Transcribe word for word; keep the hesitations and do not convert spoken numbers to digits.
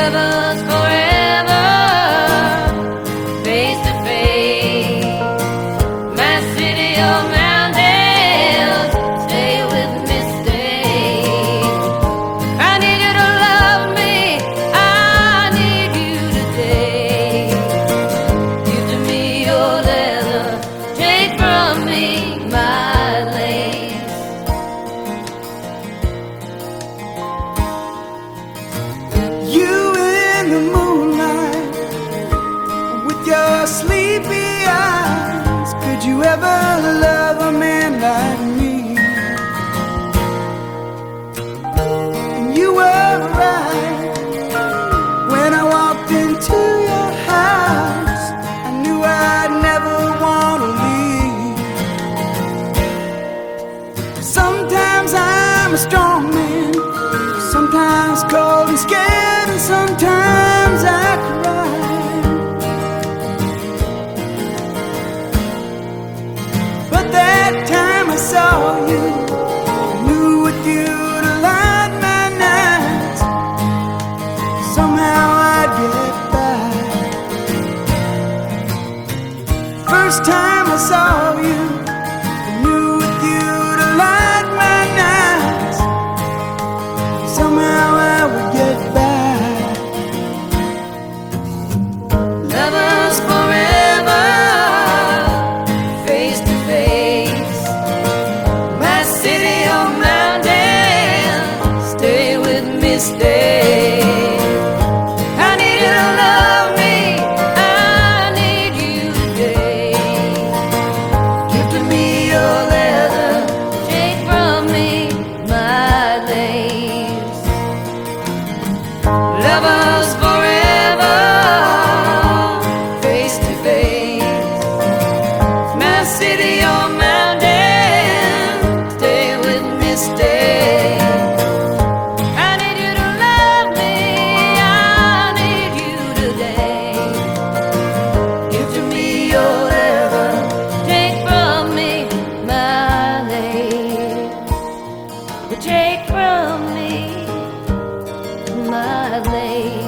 Lovers forever, face to face. My city of mountains, stay with me, stay. I need you to love me, I need you today. Give to me your leather, take from me my lace. You in the moonlight with your sleepy eyes, could you ever love a man like me? And you were right when I walked into your house. I knew I'd never want to leave. Sometimes I'm a strong man, sometimes cold and scared, and sometimes I cry. But that time I saw you, I knew with you to light my nights, somehow I'd get by. First time I saw you, I knew with you to light my nights, somehow I would get by. Lovers forever, face to face. My city on mountain, stay with me, stay. I need you to love me, I need you today. Give to me your leather, take from me my lace. Lovers forever, face to face. My city or mountain, stay with me, stay. I need you to love me, I need you today. Give to me your leather, take from me my lace. Take from me my lace.